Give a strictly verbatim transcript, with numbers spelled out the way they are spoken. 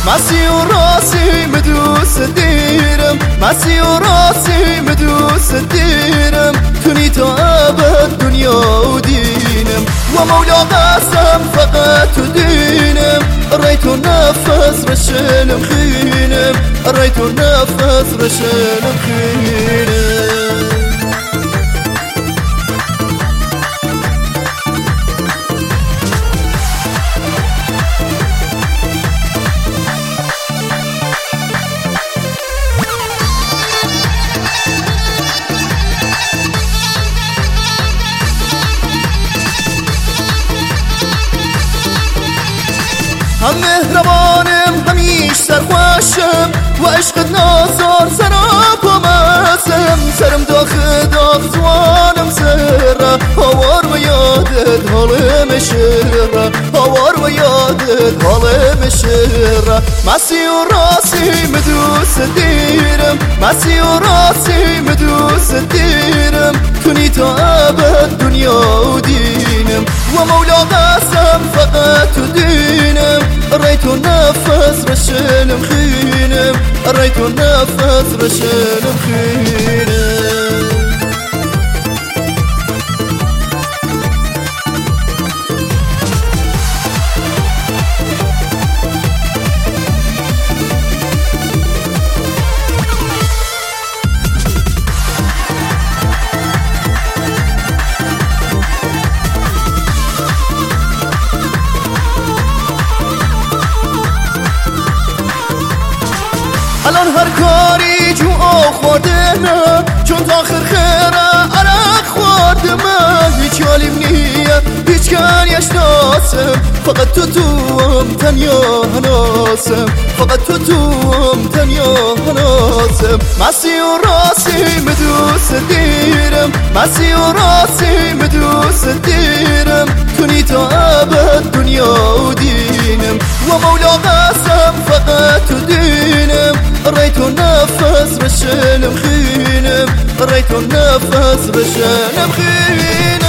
مسی و راسی مدوس دیرم مسی و راسی مدوس دیرم تونی تا ابد دنیا و دینم و مولا قسم فقط تو دینم ریتو نفس رشلم خینم ریتو نفس رشلم خینم هم مهربانم همیش سرخوشم و عشقت نازار سرا پامسم سرم داخ داخ زوانم سره هوار و یادت حالم شره هوار و یادت حالم شره مسی و راسی مدوس دیرم مسی و راسی مدوس دیرم تونی تا ابد دنیا و دینم و مولا قسم فقط تو دینم ریتو نفس رشلم خینم ریتو نفس رشلم خینم الان هر کاری جو آخوردمه چون تا آخر خیره عرق خوردمه هیچ حالیم نیه هیچ کن یشناسم فقط تو توم تنیا هناسم فقط تو توم تنیا هناسم مسی و راسی مدوس دیرم مسی و راسی مدوس دیرم تونی تا ابد دنیا و دینم و مولا قسم فقط تو دینم ریتو نفس رشلم خینم ریتو نفس رشلم خینم